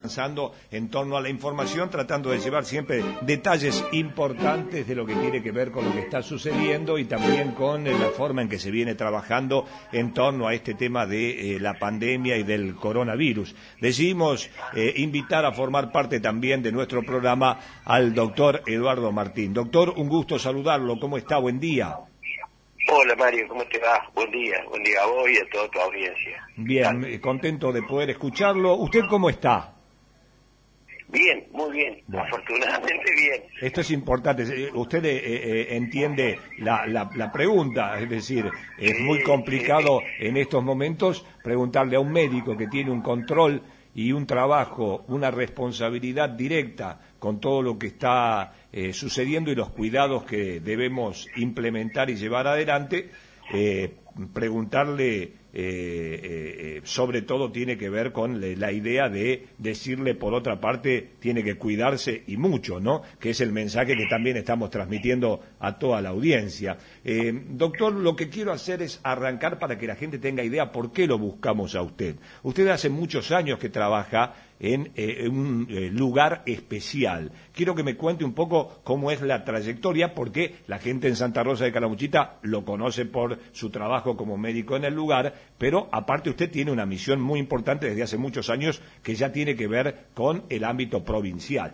avanzando en torno a la información, tratando de llevar siempre detalles importantes de lo que tiene que ver con lo que está sucediendo y también con la forma en que se viene trabajando en torno a este tema de la pandemia y del coronavirus. Decidimos invitar a formar parte también de nuestro programa al doctor Eduardo Martín. Doctor, un gusto saludarlo. ¿Cómo está? Buen día. Hola Mario, ¿cómo te va? Buen día a vos y a toda tu audiencia. Bien, contento de poder escucharlo. ¿Usted cómo está? Bien, muy bien, bueno. Afortunadamente bien. Esto es importante. Usted entiende la pregunta, es decir, es muy complicado en estos momentos preguntarle a un médico que tiene un control y un trabajo, una responsabilidad directa con todo lo que está sucediendo y los cuidados que debemos implementar y llevar adelante, preguntarle sobre todo tiene que ver con la idea de decirle, por otra parte, tiene que cuidarse y mucho, ¿no? Que es el mensaje que también estamos transmitiendo a toda la audiencia. Doctor, lo que quiero hacer es arrancar para que la gente tenga idea por qué lo buscamos a usted. Usted hace muchos años que trabaja en un lugar especial. Quiero que me cuente un poco cómo es la trayectoria, porque la gente en Santa Rosa de Calamuchita lo conoce por su trabajo como médico en el lugar, pero aparte usted tiene una misión muy importante desde hace muchos años que ya tiene que ver con el ámbito provincial.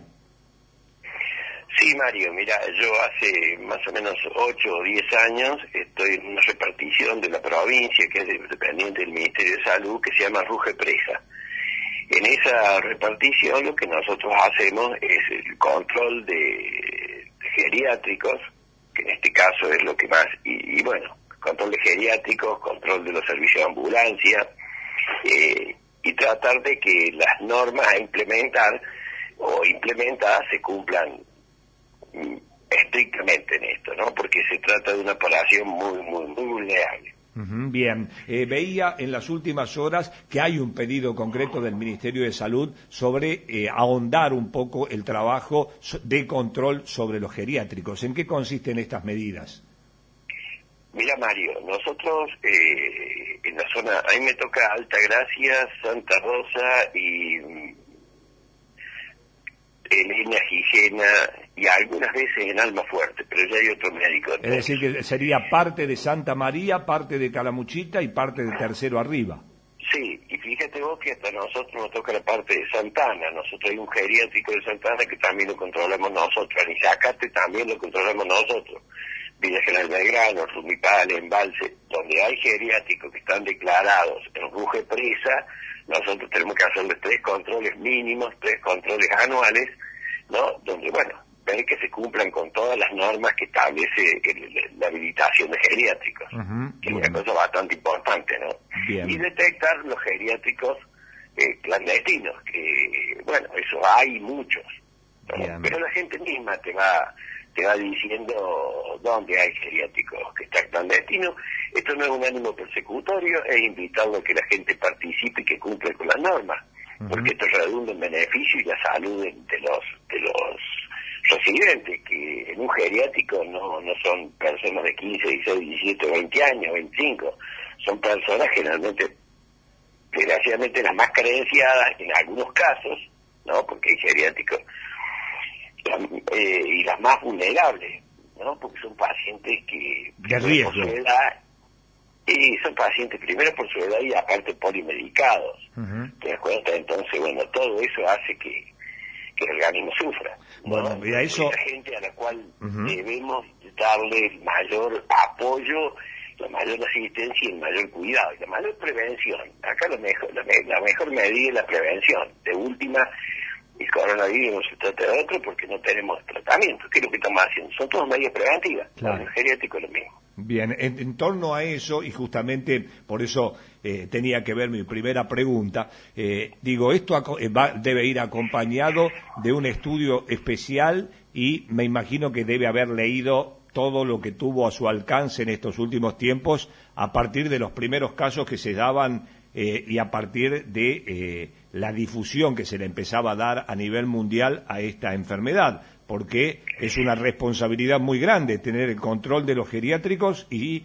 Sí, Mario, mira, yo hace más o menos 8 o 10 años estoy en una repartición de la provincia que es dependiente del Ministerio de Salud, que se llama Ruge Presa. En esa repartición lo que nosotros hacemos es el control de geriátricos, que en este caso es lo que más, y bueno, control de geriátricos, control de los servicios de ambulancia, y tratar de que las normas a implementar o implementadas se cumplan estrictamente en esto, ¿no? Porque se trata de una población muy vulnerable. Bien, veía en las últimas horas que hay un pedido concreto del Ministerio de Salud sobre ahondar un poco el trabajo de control sobre los geriátricos. ¿En qué consisten estas medidas? Mira, Mario, nosotros en la zona, a mí me toca Altagracia, Santa Rosa y Elena, Gijena y algunas veces en Almafuerte, pero ya hay otro médico. Es decir, que sería parte de Santa María, parte de Calamuchita y parte de Tercero Arriba. Sí, y fíjate vos que hasta nosotros nos toca la parte de Santana. Nosotros hay un geriátrico de Santana que también lo controlamos nosotros. Anizacate también lo controlamos nosotros. Villa General Belgrano, Rumipal, Embalse, donde hay geriátricos que están declarados en Ruge Presa, nosotros tenemos que hacerles 3 controles mínimos, 3 controles anuales, ¿no? Donde, bueno, ver que se cumplan con todas las normas que establece la habilitación de geriátricos, que es una cosa bastante importante, ¿no? Bien. Y detectar los geriátricos clandestinos, que, bueno, eso hay muchos, ¿no? Pero la gente misma te va diciendo dónde hay geriátricos que están clandestinos. Esto no es un ánimo persecutorio, es invitarlo a que la gente participe y que cumpla con las normas, porque esto redunda en beneficio y la salud de los residentes, que en un geriátrico no son personas de 15, 16, 17, 20 años, 25, son personas generalmente, desgraciadamente, las más carenciadas en algunos casos, ¿no? Porque hay geriátricos y las más vulnerables, ¿no? Porque son pacientes que de riesgo, por su edad, y son pacientes primero por su edad y aparte polimedicados. ¿Te das cuenta? Entonces, bueno, todo eso hace que el organismo sufra, ¿no? Bueno, y a eso... Esa gente a la cual debemos darle el mayor apoyo, la mayor asistencia y el mayor cuidado, y la mayor prevención. Acá la mejor medida es la prevención. De última, el coronavirus no se trata de otro porque no tenemos tratamiento. ¿Qué es lo que estamos haciendo? Son todas medidas preventivas. Claro. El geriátrico es lo mismo. Bien, en torno a eso, y justamente por eso tenía que ver mi primera pregunta, digo, esto debe ir acompañado de un estudio especial y me imagino que debe haber leído todo lo que tuvo a su alcance en estos últimos tiempos a partir de los primeros casos que se daban y a partir de la difusión que se le empezaba a dar a nivel mundial a esta enfermedad, porque es una responsabilidad muy grande tener el control de los geriátricos y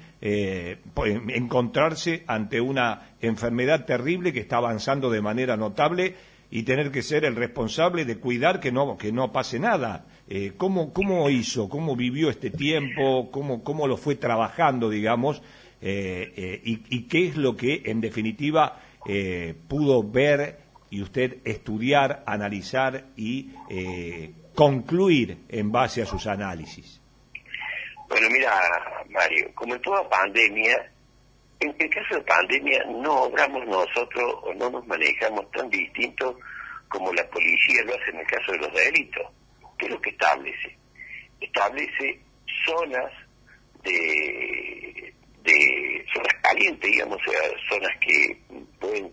encontrarse ante una enfermedad terrible que está avanzando de manera notable y tener que ser el responsable de cuidar que no pase nada. ¿Cómo hizo? ¿Cómo vivió este tiempo? ¿Cómo lo fue trabajando, digamos? Y qué es lo que, en definitiva, pudo ver y usted estudiar, analizar y concluir en base a sus análisis? Bueno, mira, Mario, como en toda pandemia, en el caso de pandemia no obramos nosotros o no nos manejamos tan distintos como la policía lo hace en el caso de los delitos. ¿Qué es lo que establece? Establece zonas de zonas calientes, digamos, o sea, zonas que pueden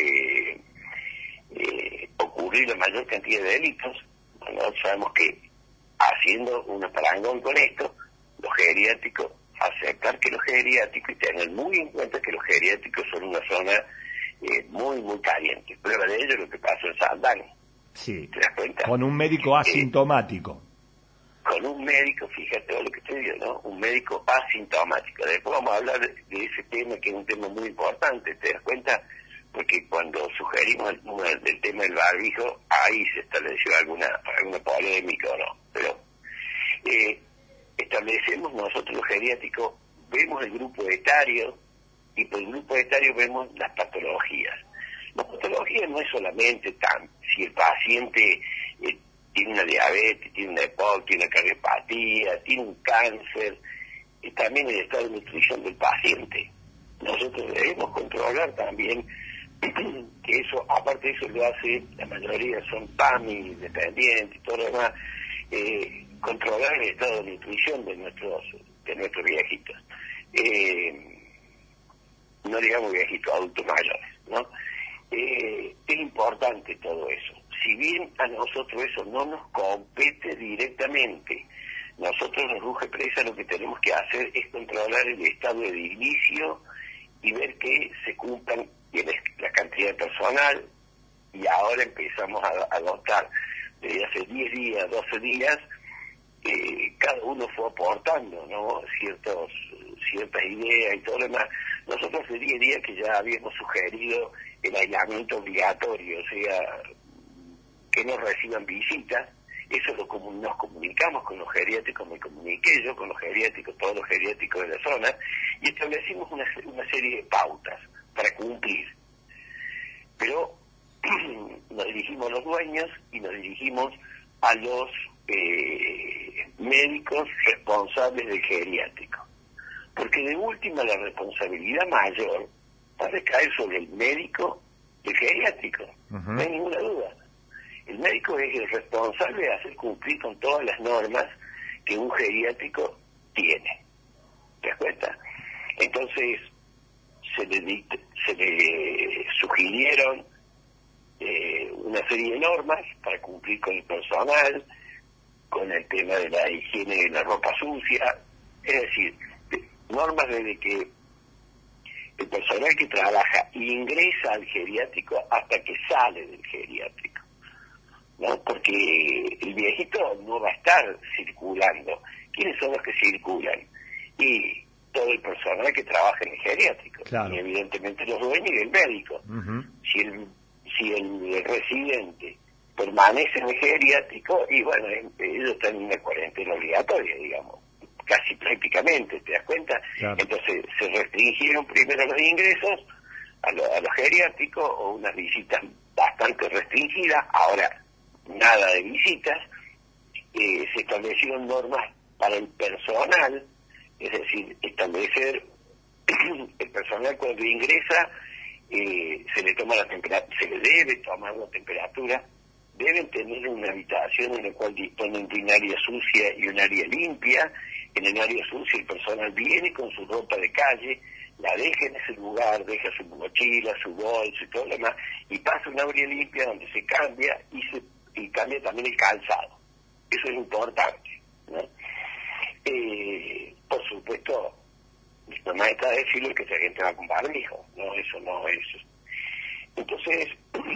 ocurrir la mayor cantidad de delitos. Bueno, sabemos que haciendo una parangón con esto, los geriátricos, aceptar que los geriátricos, y tener muy en cuenta que los geriátricos son una zona muy, muy caliente. Prueba de ello es lo que pasó en Saldana. Sí. ¿Te das cuenta? Con un médico asintomático. Con un médico, fíjate lo que te digo, ¿no? Un médico asintomático. Después vamos a hablar de ese tema, que es un tema muy importante, ¿te das cuenta? Porque cuando sugerimos el tema del barbijo, ahí se estableció alguna polémica o no. Pero establecemos nosotros los geriátricos, vemos el grupo etario, y por el grupo etario vemos las patologías. La patología no es solamente si el paciente tiene una diabetes, tiene una EPOC, tiene una cardiopatía, tiene un cáncer, y también el estado de nutrición del paciente. Nosotros debemos controlar también que eso, aparte de eso lo hace, la mayoría son PAMI, dependientes y todo lo demás, controlar el estado de nutrición de nuestros viejitos. No digamos viejitos, adultos mayores, ¿no? Es importante todo eso. Si bien a nosotros eso no nos compete directamente, nosotros en Ruge Presa lo que tenemos que hacer es controlar el estado de inicio y ver que se cumplan la cantidad de personal, y ahora empezamos a adoptar desde hace 10 días, 12 días, cada uno fue aportando, ¿no? Ciertas ideas y todo lo demás. Nosotros hace 10 días que ya habíamos sugerido el aislamiento obligatorio, o sea, que no reciban visitas. Eso nos comunicamos con los geriátricos, me comuniqué yo con los geriátricos, todos los geriátricos de la zona, y establecimos una serie de pautas para cumplir. Pero nos dirigimos a los dueños y nos dirigimos a los médicos responsables del geriátrico. Porque de última la responsabilidad mayor va a recaer sobre el médico del geriátrico, no hay ninguna duda. El médico es el responsable de hacer cumplir con todas las normas que un geriátrico tiene. ¿Te das cuenta? Entonces, se le sugirieron una serie de normas para cumplir con el personal, con el tema de la higiene de la ropa sucia, es decir, normas desde que el personal que trabaja ingresa al geriátrico hasta que sale del geriátrico, ¿no? Porque el viejito no va a estar circulando. ¿Quiénes son los que circulan? Y todo el personal que trabaja en el geriátrico, claro. Y evidentemente los dueños y el médico. Si el residente permanece en el geriátrico, y bueno, ellos están en una cuarentena obligatoria, digamos, casi prácticamente, ¿te das cuenta? Claro. Entonces se restringieron primero los ingresos a los geriátricos, o unas visitas bastante restringidas. Ahora nada de visitas. Se establecieron normas para el personal, es decir, establecer el personal cuando ingresa, se le toma la temperatura, se le debe tomar la temperatura, deben tener una habitación en la cual disponen de un área sucia y un área limpia. En el área sucia el personal viene con su ropa de calle, la deja en ese lugar, deja su mochila, su bolso y todo lo demás, y pasa un área limpia donde se cambia y cambia también el calzado. Eso es importante, ¿no? Por supuesto, no está de decirlo que se gente va con barbijo, no, eso no es. Entonces,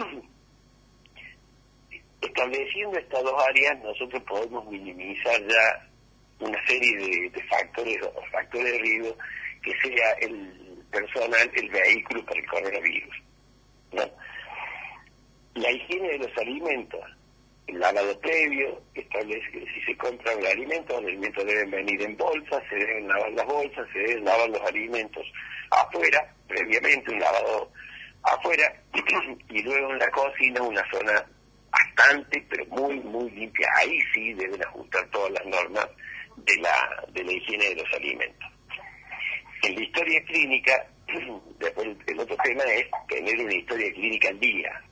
estableciendo estas dos áreas, nosotros podemos minimizar ya una serie de factores de riesgo, que sea el personal, el vehículo para el coronavirus, ¿no? La higiene de los alimentos, el lavado previo, establece que si se compran los alimentos deben venir en bolsas, se deben lavar las bolsas, se deben lavar los alimentos afuera, previamente un lavado afuera, y luego en la cocina una zona bastante, pero muy limpia. Ahí sí deben ajustar todas las normas de la higiene de los alimentos. En la historia clínica, después el otro tema es tener una historia clínica al día.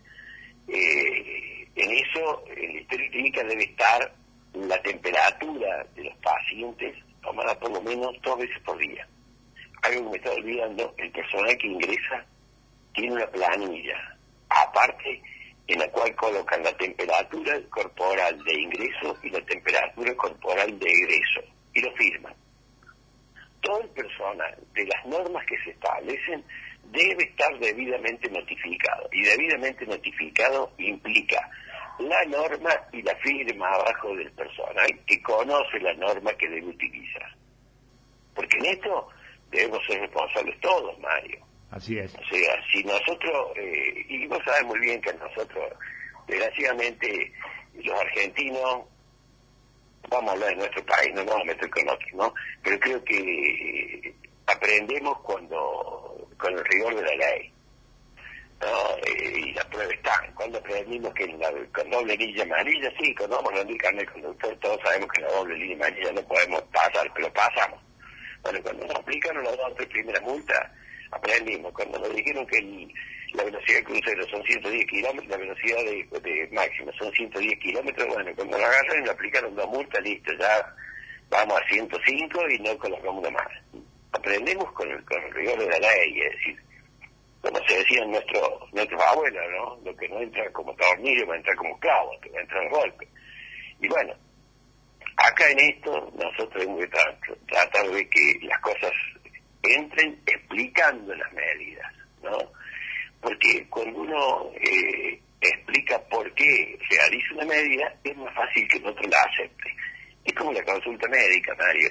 En eso, en la historia clínica debe estar la temperatura de los pacientes tomada por lo menos 2 veces por día. Algo que me está olvidando, el personal que ingresa tiene una planilla, aparte, en la cual colocan la temperatura corporal de ingreso y la temperatura corporal de egreso, y lo firman. Todo el personal de las normas que se establecen debe estar debidamente notificado, y debidamente notificado implica la norma y la firma abajo del personal que conoce la norma que debe utilizar. Porque en esto debemos ser responsables todos, Mario. Así es. O sea, si nosotros, y vos sabés muy bien que nosotros, desgraciadamente, los argentinos, vamos a hablar de nuestro país, no nos vamos a meter con otros, ¿no? Pero creo que aprendemos con el rigor de la ley, ¿no? Y las pruebas están. Cuando aprendimos que con doble línea amarilla, sí, cuando vamos a rendir carnet de conductor, todos sabemos que la doble línea amarilla no podemos pasar, pero pasamos. Bueno, cuando nos aplicaron las 2 o 3 primeras multas, aprendimos. Cuando nos dijeron que la velocidad de crucero son 110 kilómetros, la velocidad de máxima son 110 kilómetros, bueno, cuando lo agarran y le aplicaron 2 multas, listo, ya vamos a 105 y no colocamos una más. Aprendemos con el rigor de la ley, es decir, como se decían nuestros abuelos, ¿no? Lo que no entra como tornillo va a entrar como clavo, te va a entrar golpe. Y bueno, acá en esto nosotros tenemos que tratar de que las cosas entren explicando las medidas, ¿no? Porque cuando uno explica por qué realiza una medida, es más fácil que el otro la acepte. Es como la consulta médica, Mario.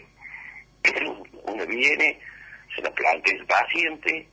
Uno viene, se nos plantea el paciente,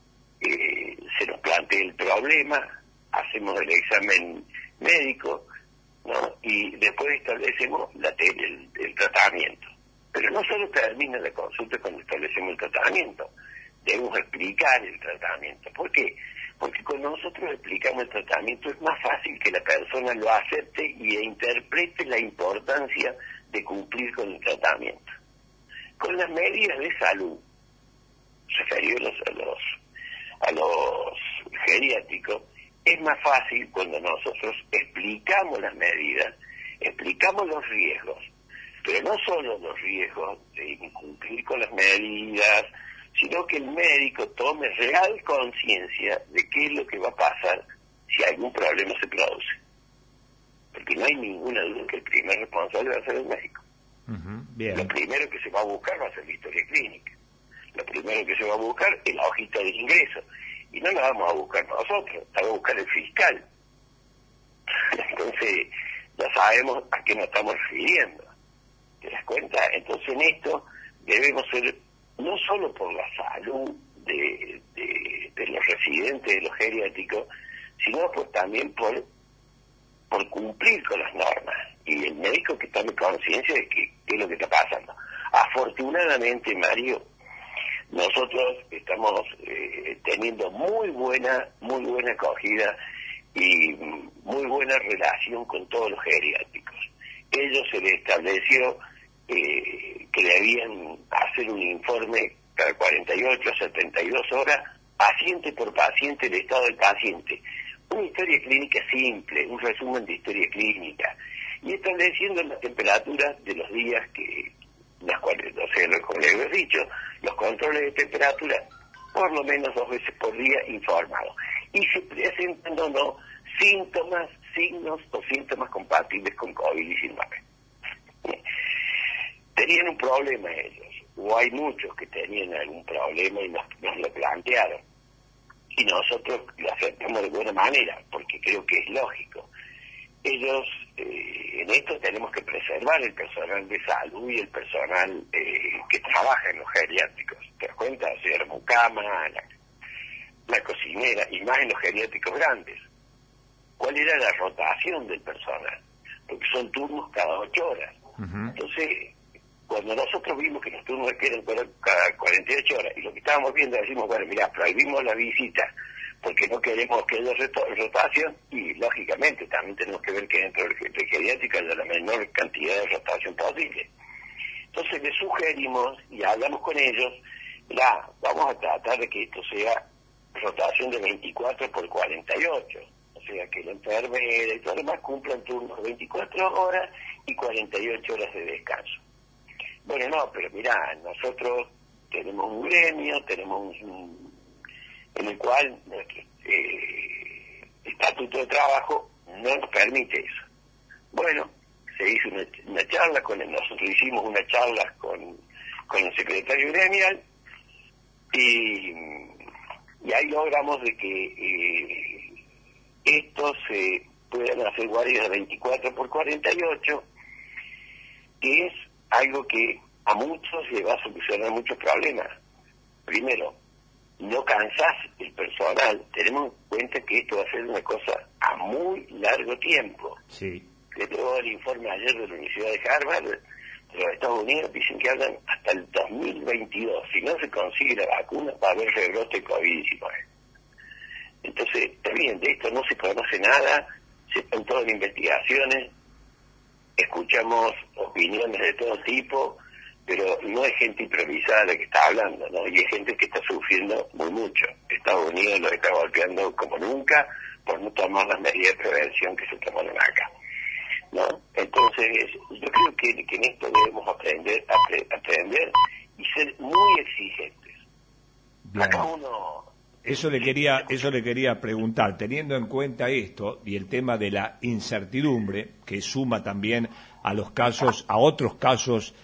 se nos plantea el problema, hacemos el examen médico, ¿no? Y después establecemos el tratamiento. Pero no solo termina la consulta cuando establecemos el tratamiento, debemos explicar el tratamiento. ¿Por qué? Porque cuando nosotros explicamos el tratamiento es más fácil que la persona lo acepte y interprete la importancia de cumplir con el tratamiento. Con las medidas de salud, referidos a los geriátricos, es más fácil cuando nosotros explicamos las medidas, explicamos los riesgos, pero no solo los riesgos de incumplir con las medidas, sino que el médico tome real conciencia de qué es lo que va a pasar si algún problema se produce. Porque no hay ninguna duda que el primer responsable va a ser el médico. Bien. Lo primero que se va a buscar va a ser la historia clínica. Lo primero que se va a buscar es la hojita de ingreso. Y no la vamos a buscar nosotros, la va a buscar el fiscal. Entonces, ya sabemos a qué nos estamos refiriendo. ¿Te das cuenta? Entonces, en esto debemos ser, no solo por la salud de los residentes, de los geriátricos, sino pues también por cumplir con las normas. Y el médico que tome conciencia de qué es lo que está pasando. Afortunadamente, Mario, nosotros estamos teniendo muy buena acogida y muy buena relación con todos los geriátricos. Ellos se les estableció que debían hacer un informe cada 48 a 72 horas, paciente por paciente, el estado del paciente. Una historia clínica simple, un resumen de historia clínica, y estableciendo la temperatura de los días las cuales, o sea, como les he dicho, los controles de temperatura por lo menos 2 veces por día informados. Y se presentan o no síntomas, signos o síntomas compatibles con COVID-19. Tenían un problema ellos, o hay muchos que tenían algún problema y nos lo plantearon. Y nosotros lo aceptamos de buena manera, porque creo que es lógico. Ellos, en esto tenemos que preservar el personal de salud y el personal que trabaja en los geriátricos. ¿Te das cuenta? O sea, la mucama, la cocinera, y más en los geriátricos grandes. cuál era la rotación del personal, porque son turnos cada 8 horas. Entonces, cuando nosotros vimos que los turnos eran cada 48 horas, y lo que estábamos viendo, decimos, bueno, mira, prohibimos la visita, porque no queremos que haya rotación, y lógicamente también tenemos que ver que dentro del geriátrico haya la menor cantidad de rotación posible. Entonces les sugerimos, y hablamos con ellos, vamos a tratar de que esto sea rotación de 24 por 48, o sea que la enfermera y todo lo demás cumplan turnos de 24 horas y 48 horas de descanso. Bueno, no, pero mirá, nosotros tenemos un gremio, en el cual nuestro estatuto de trabajo no nos permite eso. Bueno, se hizo una charla nosotros hicimos una charla con el secretario gremial, y ahí logramos de que estos se puedan hacer guardias de 24 por 48, que es algo que a muchos le va a solucionar muchos problemas. Primero, no cansás el personal. Tenemos en cuenta que esto va a ser una cosa a muy largo tiempo. Sí. Le tengo el informe ayer de la Universidad de Harvard, de los Estados Unidos, dicen que hablan hasta el 2022. Si no se consigue la vacuna, va a haber rebrote COVID-19. Entonces, está bien, de esto no se conoce nada, se están todas las investigaciones, escuchamos opiniones de todo tipo, pero no es gente improvisada la que está hablando, ¿no? Y es gente que está sufriendo muy mucho. Estados Unidos lo está golpeando como nunca por no tomar las medidas de prevención que se tomaron acá, ¿no? Entonces, yo creo que en esto debemos aprender y ser muy exigentes. Bien. Acá uno... Eso le quería preguntar, teniendo en cuenta esto y el tema de la incertidumbre, que suma también a los casos, a otros casos,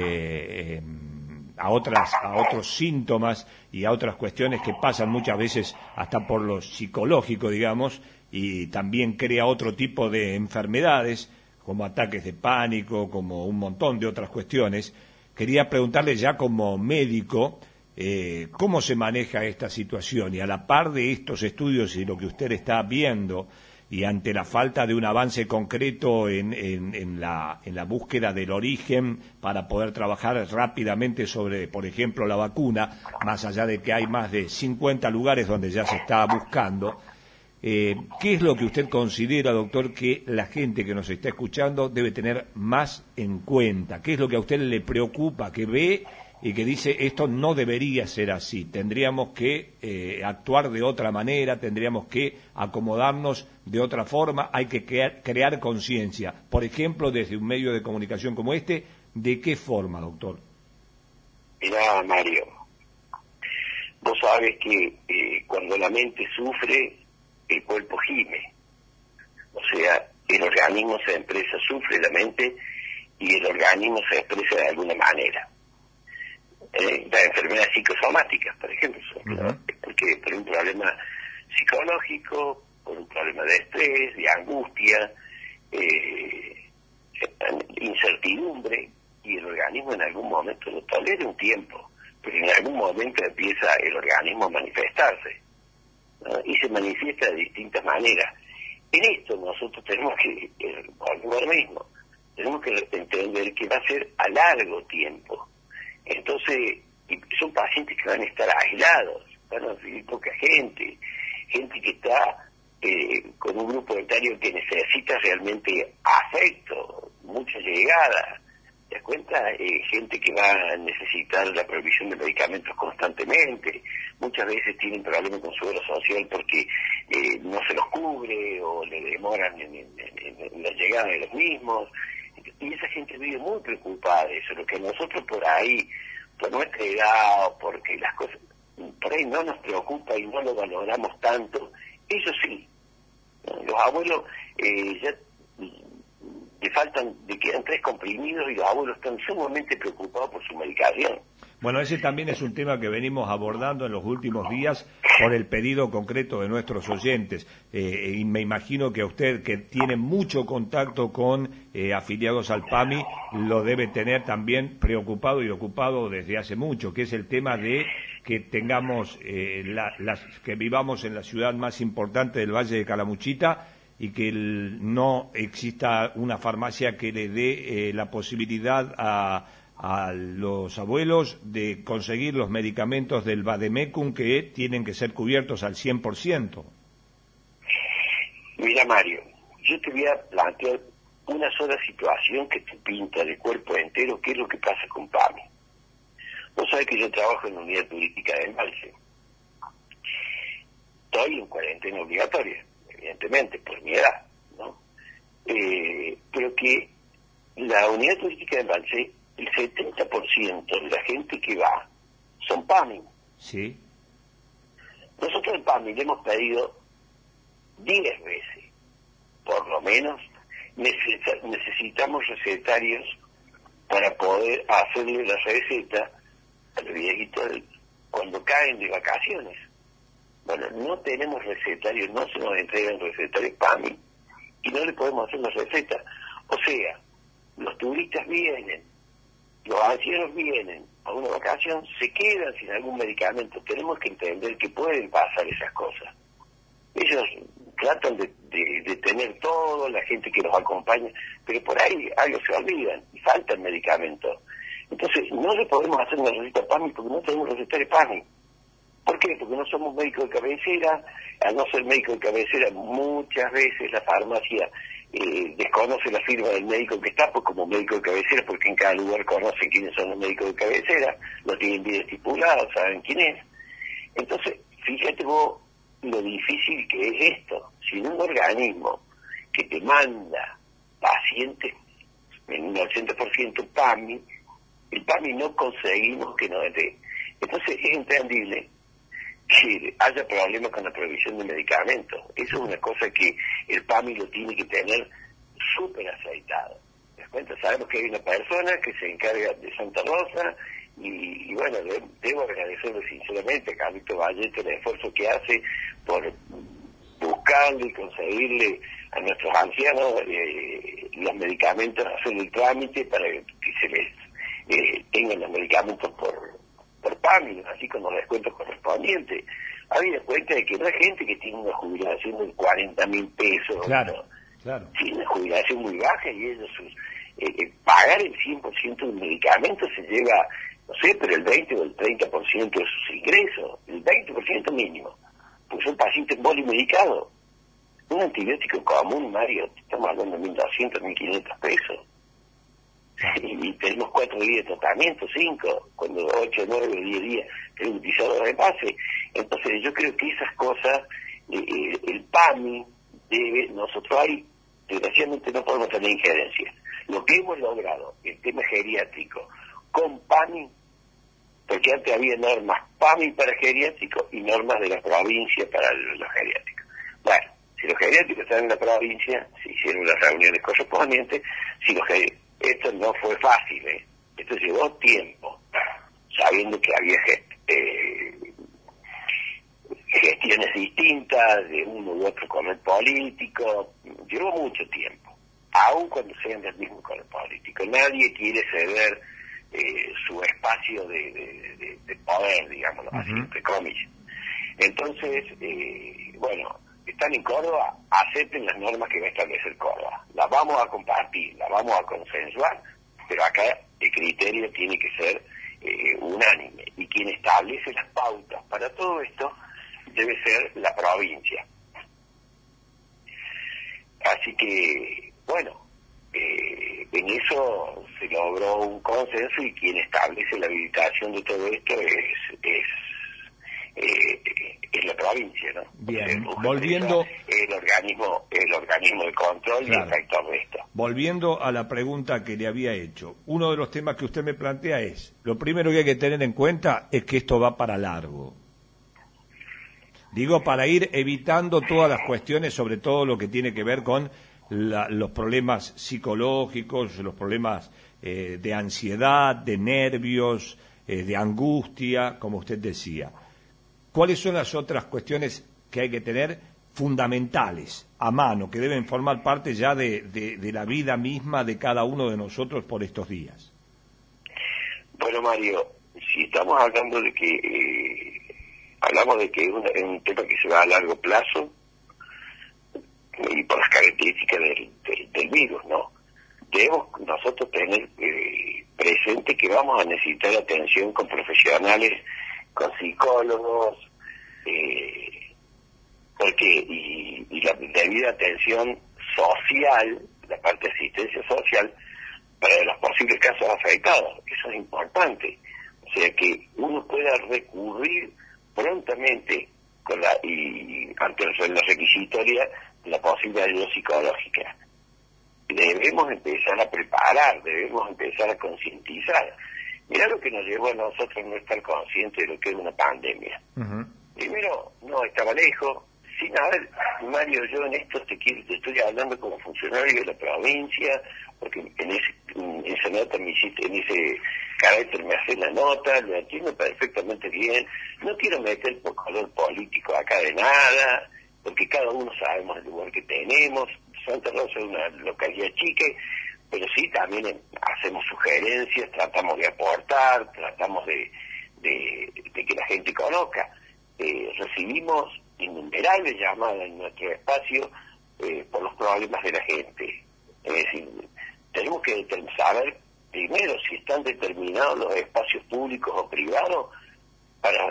a otros síntomas y a otras cuestiones que pasan muchas veces hasta por lo psicológico, digamos, y también crea otro tipo de enfermedades, como ataques de pánico, como un montón de otras cuestiones. Quería preguntarle ya como médico, ¿cómo se maneja esta situación? Y a la par de estos estudios y lo que usted está viendo, y ante la falta de un avance concreto en la búsqueda del origen para poder trabajar rápidamente sobre, por ejemplo, la vacuna, más allá de que hay más de 50 lugares donde ya se está buscando, ¿qué es lo que usted considera, doctor, que la gente que nos está escuchando debe tener más en cuenta? ¿Qué es lo que a usted le preocupa, que ve y que dice esto no debería ser así, tendríamos que actuar de otra manera, tendríamos que acomodarnos de otra forma, hay que crear conciencia? Por ejemplo, desde un medio de comunicación como este, ¿de qué forma, doctor? Mirá, Mario, vos sabés que cuando la mente sufre, el cuerpo gime. O sea, el organismo se expresa, sufre la mente, y el organismo se expresa de alguna manera. Las enfermedades psicosomáticas, por ejemplo, porque por un problema psicológico, por un problema de estrés, de angustia, incertidumbre, y el organismo en algún momento lo tolera un tiempo, pero en algún momento empieza el organismo a manifestarse, ¿no? Y se manifiesta de distintas maneras. En esto nosotros tenemos que, volver mismo, tenemos que entender que va a ser a largo tiempo. Entonces, son pacientes que van a estar aislados, van a recibir poca gente que está con un grupo etario que necesita realmente afecto, mucha llegada. ¿Te das cuenta? Gente que va a necesitar la provisión de medicamentos constantemente, muchas veces tienen problemas con su obra social porque no se los cubre o le demoran en la llegada de los mismos. Y esa gente vive muy preocupada de eso, lo que nosotros por ahí, por nuestra edad, porque las cosas por ahí no nos preocupa y no lo valoramos tanto, eso sí, los abuelos ya le quedan 3 comprimidos y los abuelos están sumamente preocupados por su medicación. Bueno, ese también es un tema que venimos abordando en los últimos días por el pedido concreto de nuestros oyentes. Y me imagino que usted, que tiene mucho contacto con afiliados al PAMI, lo debe tener también preocupado y ocupado desde hace mucho, que es el tema de que tengamos, que vivamos en la ciudad más importante del Valle de Calamuchita, y que no exista una farmacia que le dé la posibilidad a los abuelos de conseguir los medicamentos del Vademecum que tienen que ser cubiertos al 100%. Mira, Mario, yo te voy a plantear una sola situación que te pinta de cuerpo entero qué es lo que pasa con PAMI. Vos sabés que yo trabajo en unidad turística de embalse. Estoy en cuarentena obligatoria, evidentemente, por mi edad, ¿no? Pero que la unidad turística de embalse, el 70% de la gente que va son PAMI. Sí. Nosotros en PAMI le hemos pedido 10 veces, por lo menos, necesitamos recetarios para poder hacerle la receta a los viejitos cuando caen de vacaciones. Bueno, no tenemos recetarios, no se nos entregan recetarios PAMI y no le podemos hacer la receta. O sea, los turistas vienen, los ancianos vienen a una vacación, se quedan sin algún medicamento. Tenemos que entender que pueden pasar esas cosas. Ellos tratan de tener todo, la gente que los acompaña, pero por ahí algo se olvidan y faltan medicamentos. Entonces, no le podemos hacer una receta PAMI porque no tenemos recetario PAMI. ¿Por qué? Porque no somos médicos de cabecera. Al no ser médico de cabecera, muchas veces la farmacia desconoce la firma del médico que está, pues como médico de cabecera, porque en cada lugar conocen quiénes son los médicos de cabecera, lo tienen bien estipulado, saben quién es. Entonces, fíjate vos lo difícil que es esto. Si un organismo que te manda pacientes en un 80% PAMI, el PAMI no conseguimos que nos dé. Entonces es entendible que haya problemas con la provisión de medicamentos. Eso es una cosa que el PAMI lo tiene que tener súper aceitado. ¿Te das cuenta? Sabemos que hay una persona que se encarga de Santa Rosa y bueno, debo agradecerle sinceramente a Carlito Vallete el esfuerzo que hace por buscarle y conseguirle a nuestros ancianos los medicamentos, hacer el trámite para que se les tengan los medicamentos por PAMI, así con los descuentos correspondientes. Habida cuenta de que no hay gente que tiene una jubilación de 40.000 pesos, Claro, ¿no? claro. Tiene una jubilación muy baja y ellos pagar el 100% de un medicamento se lleva, no sé, pero el 20 o el 30% de sus ingresos, el 20% mínimo, pues son pacientes polimedicados. Un antibiótico común, Mario, estamos hablando de 1.200, 1.500 pesos. Y tenemos 4 días de tratamiento, 5, cuando 8, 9, 10 días tenemos utilizador de base. Entonces yo creo que esas cosas, el PAMI debe, nosotros ahí, desgraciadamente no podemos tener injerencia. Lo que hemos logrado, el tema geriátrico, con PAMI, porque antes había normas PAMI para geriátricos y normas de la provincia para los geriátricos. Bueno, si los geriátricos están en la provincia, se hicieron las reuniones correspondientes, si los esto no fue fácil, esto llevó tiempo, sabiendo que había gestiones distintas de uno u otro color político, llevó mucho tiempo, aun cuando sean del mismo color político. Nadie quiere ceder su espacio de poder, digámoslo así, entre comillas. Entonces, bueno, están en Córdoba, acepten las normas que va a establecer Córdoba. Las vamos a compartir, las vamos a consensuar, pero acá el criterio tiene que ser unánime. Y quien establece las pautas para todo esto debe ser la provincia. Así que, bueno, en eso se logró un consenso y quien establece la habilitación de todo esto es la provincia, ¿no? Bien, volviendo... El organismo de control, claro, y el rector de esto. Volviendo a la pregunta que le había hecho, uno de los temas que usted me plantea es, lo primero que hay que tener en cuenta es que esto va para largo. Digo, para ir evitando todas las cuestiones, sobre todo lo que tiene que ver con los problemas psicológicos, los problemas de ansiedad, de nervios, de angustia, como usted decía. ¿Cuáles son las otras cuestiones que hay que tener fundamentales, a mano, que deben formar parte ya de la vida misma de cada uno de nosotros por estos días? Bueno, Mario, si estamos hablando de que hablamos de que es un tema que se va a largo plazo, y por las características del virus, ¿no? Debemos nosotros tener presente que vamos a necesitar atención con profesionales, con psicólogos, porque y la debida atención social, la parte de asistencia social, para los posibles casos afectados. Eso es importante. O sea, que uno pueda recurrir prontamente y ante la requisitoria de la posible ayuda psicológica. Debemos empezar a preparar, debemos empezar a concientizar. Mira lo que nos llevó a nosotros no estar conscientes de lo que es una pandemia. Uh-huh. Primero, no estaba lejos. Sin haber, Mario, yo en esto te estoy hablando como funcionario de la provincia, porque en esa nota me hiciste, en ese carácter me hace la nota, lo entiendo perfectamente bien. No quiero meter por color político acá de nada, porque cada uno sabemos el lugar que tenemos. Santa Rosa es una localidad chica, pero sí también hacemos sugerencias, tratamos de aportar, tratamos de que la gente conozca. Recibimos innumerables llamadas en nuestro espacio por los problemas de la gente. Es decir, tenemos que saber primero si están determinados los espacios públicos o privados para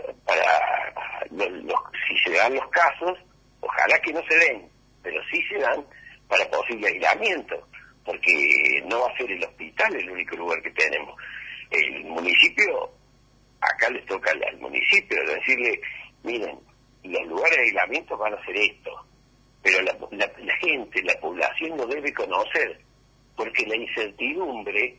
si se dan los casos, ojalá que no se den, pero sí se dan para posible aislamiento, porque no va a ser el hospital el único lugar que tenemos. El municipio, acá les toca al municipio decirle, miren, los lugares de aislamiento van a ser esto, pero la gente, la población lo debe conocer, porque la incertidumbre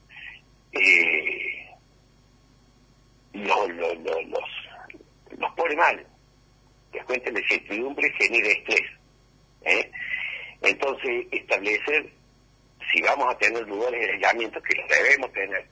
los pone mal. Te das cuenta, la incertidumbre genera estrés. Entonces, establecer, si vamos a tener lugares de aislamiento, que los debemos tener,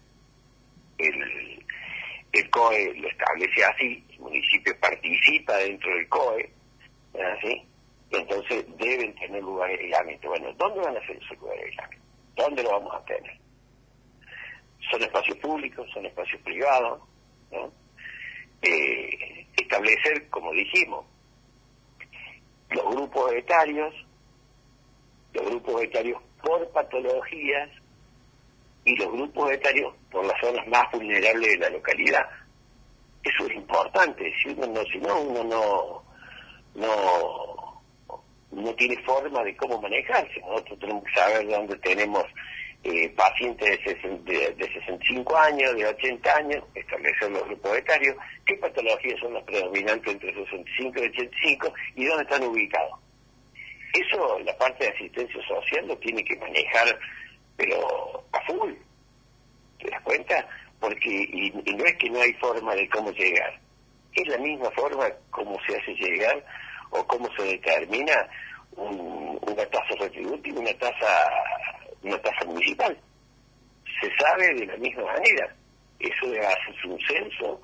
el COE lo establece así, el municipio participa dentro del COE, ¿sí? Entonces deben tener lugares de aislamiento. Bueno, ¿dónde van a ser esos lugares de aislamiento? ¿Dónde lo vamos a tener? ¿Son espacios públicos? ¿Son espacios privados? ¿No? Establecer, como dijimos, los grupos etarios por patologías y los grupos etarios por las zonas más vulnerables de la localidad. Eso es importante. Si uno no tiene forma de cómo manejarse. Nosotros tenemos que saber dónde tenemos pacientes de 65 años, de 80 años, establecer los grupos etarios, qué patologías son las predominantes entre 65 y 85 y dónde están ubicados. Eso la parte de asistencia social lo tiene que manejar, pero a full. ¿Te das cuenta? Porque y no es que no hay forma de cómo llegar. Es la misma forma como se hace llegar o cómo se determina una tasa retributiva, una tasa municipal. Se sabe de la misma manera. Eso de hacerse un censo,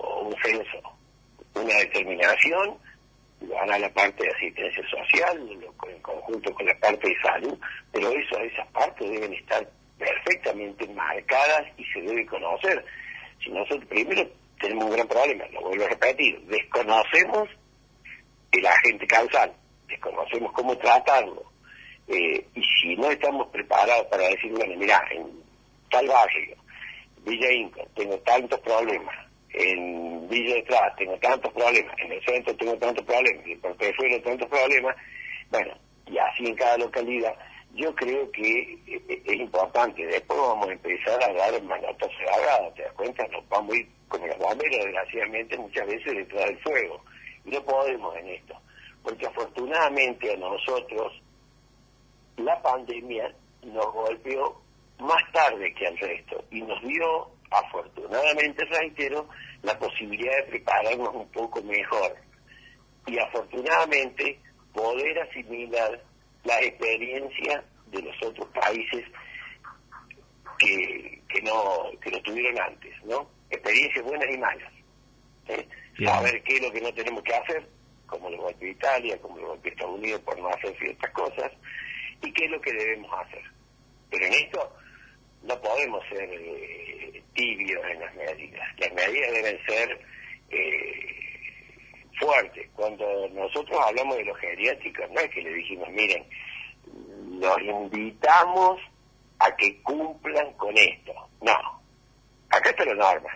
una determinación, lo van a la parte de asistencia social, en conjunto con la parte de salud, pero esas partes deben estar perfectamente marcadas y se debe conocer. Si nosotros primero tenemos un gran problema, lo vuelvo a repetir, desconocemos el agente causal, desconocemos cómo tratarlo, y si no estamos preparados para decir, bueno, mira, en tal barrio, Villa Inca, tengo tantos problemas, en Villa de Tras tengo tantos problemas, en el centro tengo tantos problemas, en el Portezuelo tantos problemas, bueno, y así en cada localidad. Yo creo que es importante. Después vamos a empezar a dar manotazos sagrados, ¿te das cuenta? Nos vamos a ir como los bomberos, desgraciadamente, muchas veces detrás del fuego. Y no podemos en esto, porque afortunadamente a nosotros la pandemia nos golpeó más tarde que al resto y nos dio, afortunadamente, reitero, la posibilidad de prepararnos un poco mejor y afortunadamente poder asimilar la experiencia de los otros países que no tuvieron antes, ¿no? Experiencias buenas y malas. Saber qué es lo que no tenemos que hacer, como lo golpeó Italia, como lo golpeó Estados Unidos por no hacer ciertas cosas, y qué es lo que debemos hacer. Pero en esto no podemos ser tibios en las medidas. Las medidas deben ser fuerte. Cuando nosotros hablamos de los geriátricos, no es que le dijimos, miren, los invitamos a que cumplan con esto. No, acá está la norma.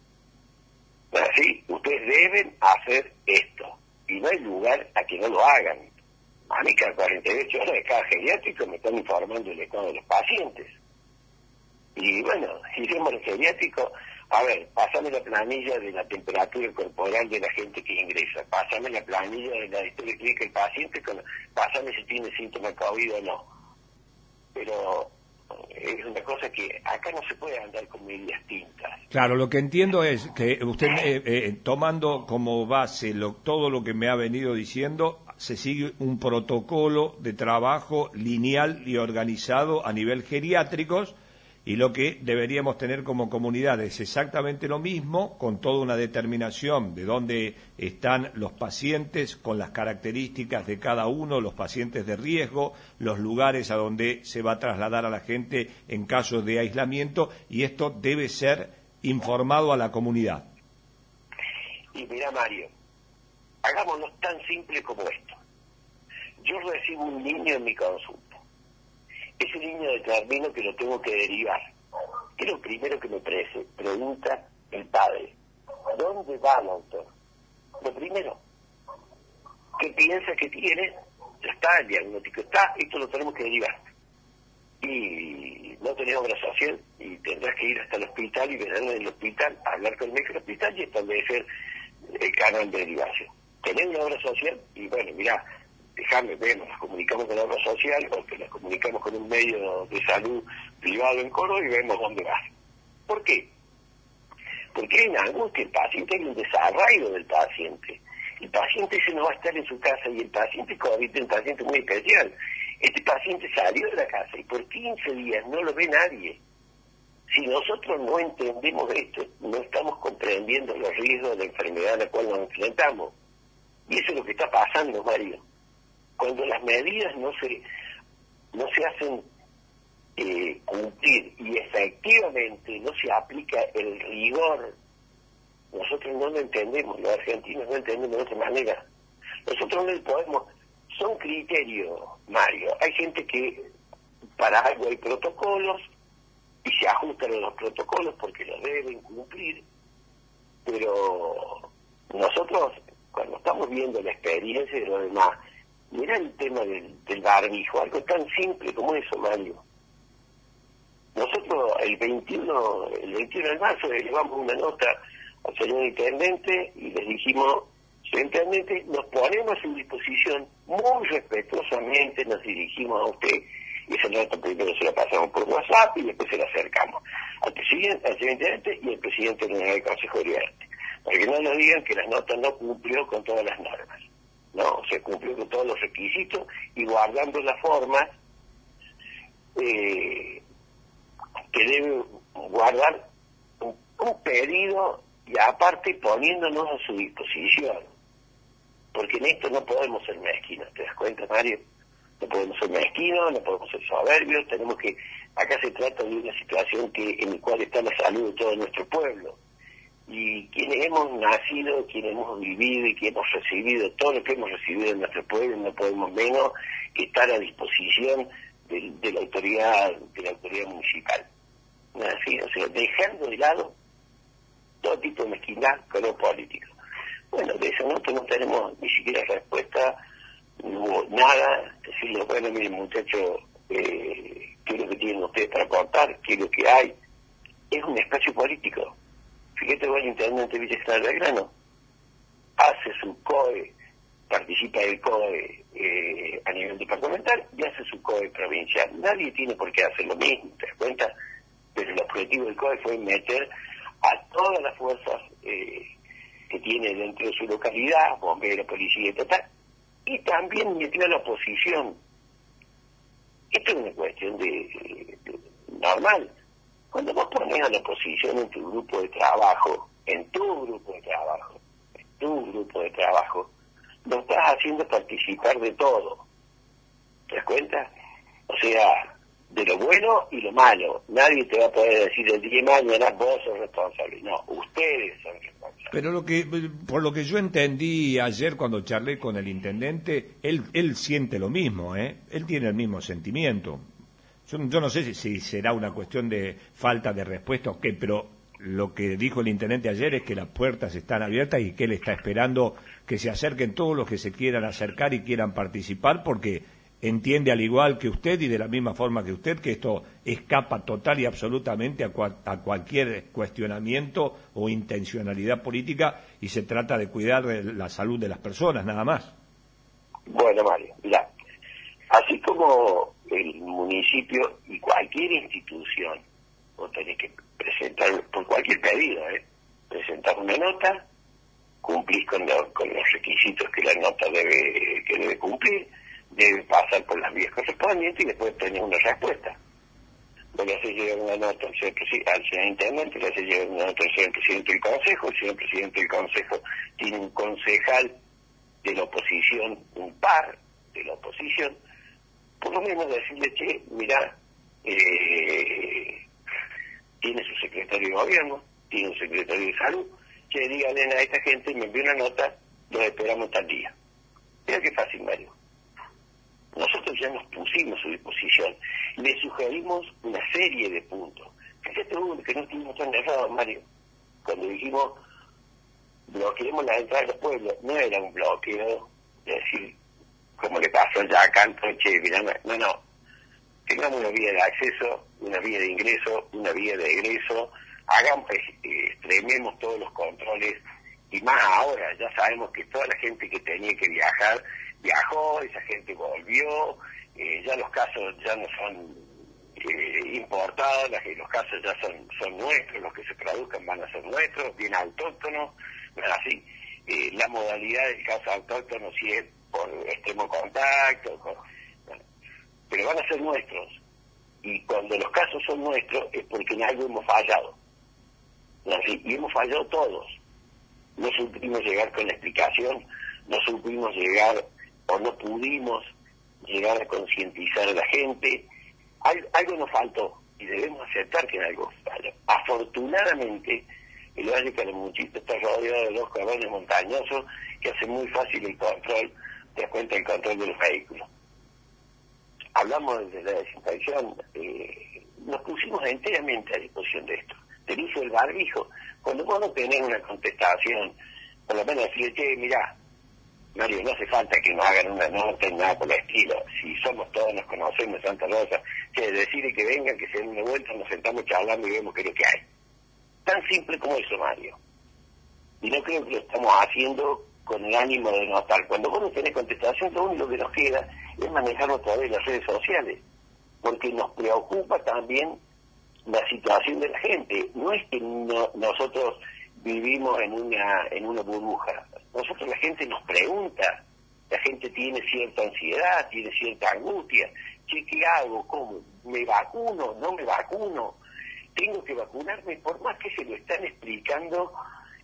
¿Sí? Ustedes deben hacer esto. Y no hay lugar a que no lo hagan. A mí cada 48 horas de cada geriátrico me están informando del estado de los pacientes. Y bueno, iremos al geriátrico, a ver, pásame la planilla de la temperatura corporal de la gente que ingresa, pásame la planilla de la historia clínica del paciente, pásame si tiene síntomas COVID o no. Pero es una cosa que acá no se puede andar con medidas tintas. Claro, lo que entiendo es que usted, tomando como base todo lo que me ha venido diciendo, se sigue un protocolo de trabajo lineal y organizado a nivel geriátricos, y lo que deberíamos tener como comunidad es exactamente lo mismo, con toda una determinación de dónde están los pacientes, con las características de cada uno, los pacientes de riesgo, los lugares a donde se va a trasladar a la gente en caso de aislamiento, y esto debe ser informado a la comunidad. Y mira, Mario, hagámoslo tan simple como esto. Yo recibo un niño en mi consulta. Ese niño determino que lo tengo que derivar. ¿Qué es lo primero que me pregunta el padre? ¿Dónde va el autor? Lo primero. ¿Qué piensa que tiene? Ya está, el diagnóstico está, esto lo tenemos que derivar. Y no tenés obra social y tendrás que ir hasta el hospital y ver en el hospital, hablar con el médico del hospital y establecer el canal de derivación. Tenés una obra social y bueno, mirá, dejame, vemos, nos comunicamos con la obra social o que nos comunicamos con un medio de salud privado en Córdoba y vemos dónde va. ¿Por qué? Porque hay una angustia, el paciente, hay un desarraigo del paciente. El paciente ese no va a estar en su casa y el paciente COVID es un paciente muy especial. Este paciente salió de la casa y por 15 días no lo ve nadie. Si nosotros no entendemos esto, no estamos comprendiendo los riesgos de la enfermedad a la cual nos enfrentamos. Y eso es lo que está pasando, Mario. Cuando las medidas no se hacen cumplir y efectivamente no se aplica el rigor, nosotros no lo entendemos, los argentinos no entendemos de otra manera. Nosotros no podemos, son criterios, Mario. Hay gente que para algo hay protocolos y se ajustan a los protocolos porque los deben cumplir, pero nosotros cuando estamos viendo la experiencia de los demás, mira el tema del barbijo, algo tan simple como eso, Mario. Nosotros el 21 de marzo le llevamos una nota al señor intendente y les dijimos, señor intendente, nos ponemos a su disposición, muy respetuosamente nos dirigimos a usted, y esa nota primero se la pasamos por WhatsApp y después se la acercamos al señor intendente y al presidente del Consejo Deliberante, para que no nos digan que la nota no cumplió con todas las normas. No, se cumplió con todos los requisitos y guardando las formas que debe guardar un pedido y aparte poniéndonos a su disposición. Porque en esto no podemos ser mezquinos, ¿te das cuenta, Mario? No podemos ser mezquinos, no podemos ser soberbios, tenemos que... Acá se trata de una situación en la cual está la salud de todo nuestro pueblo. Y quienes hemos nacido, quienes hemos vivido y que hemos recibido todo lo que hemos recibido en nuestro pueblo, no podemos menos que estar a disposición de la autoridad municipal. Así, o sea, dejando de lado todo tipo de mezquindad con lo político. Bueno, de eso no tenemos ni siquiera respuesta, no hubo nada. Decirle, bueno, miren muchachos, ¿qué es lo que tienen ustedes para aportar? ¿Qué es lo que hay? Es un espacio político. Fíjate, vos el intendente Villa General Belgrano hace su COE, participa del COE a nivel departamental y hace su COE provincial. Nadie tiene por qué hacer lo mismo, ¿te das cuenta? Pero el objetivo del COE fue meter a todas las fuerzas que tiene dentro de su localidad, bomberos, policía y total, y también metió a la oposición. Esto es una cuestión de normal. Cuando vos pones a la oposición en tu grupo de trabajo, lo estás haciendo participar de todo. ¿Te das cuenta? O sea, de lo bueno y lo malo. Nadie te va a poder decir el día de mañana vos sos responsable. No, ustedes son responsables. Pero por lo que yo entendí ayer cuando charlé con el intendente, él siente lo mismo, ¿eh? Él tiene el mismo sentimiento. Yo no sé si será una cuestión de falta de respuesta o qué, pero lo que dijo el intendente ayer es que las puertas están abiertas y que él está esperando que se acerquen todos los que se quieran acercar y quieran participar, porque entiende al igual que usted y de la misma forma que usted que esto escapa total y absolutamente a cualquier cuestionamiento o intencionalidad política y se trata de cuidar de la salud de las personas, nada más. Bueno, Mario, mira, así como el municipio y cualquier institución, vos tenés que presentar, por cualquier pedido, presentar una nota, cumplís con los requisitos que la nota debe cumplir, debe pasar por las vías correspondientes y después tenés una respuesta. Vos le haces llegar una nota al señor intendente, le haces llegar una nota al señor presidente del consejo, el señor presidente del consejo tiene un concejal de la oposición, un par de la oposición, por lo menos decirle, che, mirá, tiene su secretario de gobierno, tiene un secretario de salud, che, díganle a esta gente, me envió una nota, los esperamos tal día. Mira qué fácil, Mario. Nosotros ya nos pusimos a su disposición, le sugerimos una serie de puntos. Fíjate uno que no estuvimos tan errados, Mario. Cuando dijimos bloqueemos la entrada de los pueblos, no era un bloqueo, es decir, como le pasó ya acá en Toche, no, tengamos una vía de acceso, una vía de ingreso, una vía de egreso, hagamos, extrememos todos los controles, y más ahora, ya sabemos que toda la gente que tenía que viajar, viajó, esa gente volvió, ya los casos ya no son importados, los casos ya son nuestros, los que se traduzcan van a ser nuestros, bien autóctonos, así, la modalidad del caso autóctono si es por extremo contacto, bueno, pero van a ser nuestros, y cuando los casos son nuestros es porque en algo hemos fallado, así, y hemos fallado todos, no supimos llegar con la explicación, no supimos llegar o no pudimos llegar a concientizar a la gente, algo nos faltó y debemos aceptar que algo falló. Afortunadamente el Valle Calamuchita está rodeado de 2 cordones montañosos que hacen muy fácil el control, te das cuenta, el control de los vehículos. Hablamos de la desinfección, nos pusimos enteramente a disposición de esto, del uso del barbijo. Cuando vos no tenés una contestación, por lo menos decirle, che, mirá, Mario, no hace falta que nos hagan una nota ni nada por el estilo, si somos todos, nos conocemos en Santa Rosa, che, decirle que vengan, que se den una vuelta, nos sentamos charlando y vemos qué es lo que hay. Tan simple como eso, Mario. Y no creo que lo estamos haciendo con el ánimo de notar. Cuando vos no tenés contestación, lo único que nos queda es manejarlo a través de las redes sociales, porque nos preocupa también la situación de la gente. No es que nosotros vivimos en una burbuja. Nosotros, la gente nos pregunta, la gente tiene cierta ansiedad, tiene cierta angustia. Che, ¿qué hago? ¿Cómo? ¿Me vacuno? ¿No me vacuno? ¿Tengo que vacunarme? Por más que se lo están explicando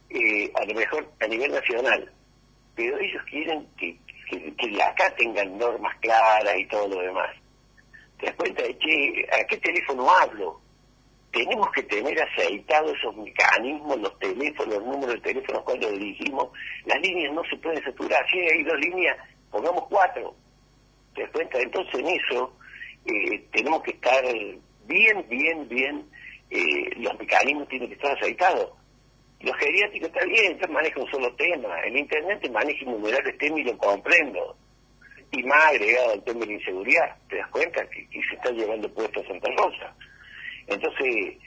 a lo mejor a nivel nacional, pero ellos quieren que de acá tengan normas claras y todo lo demás. ¿Te das cuenta de che, a qué teléfono hablo? Tenemos que tener aceitados esos mecanismos, los teléfonos, los números de teléfonos cuando dirigimos. Las líneas no se pueden saturar. Si hay 2 líneas, pongamos 4. ¿Te das cuenta? Entonces en eso tenemos que estar bien, los mecanismos tienen que estar aceitados. Los geriátricos está bien, entonces maneja un solo tema. El intendente maneja innumerables temas y lo comprendo. Y más agregado al tema de la inseguridad. ¿Te das cuenta? Que se está llevando puesto a Santa Rosa. Entonces,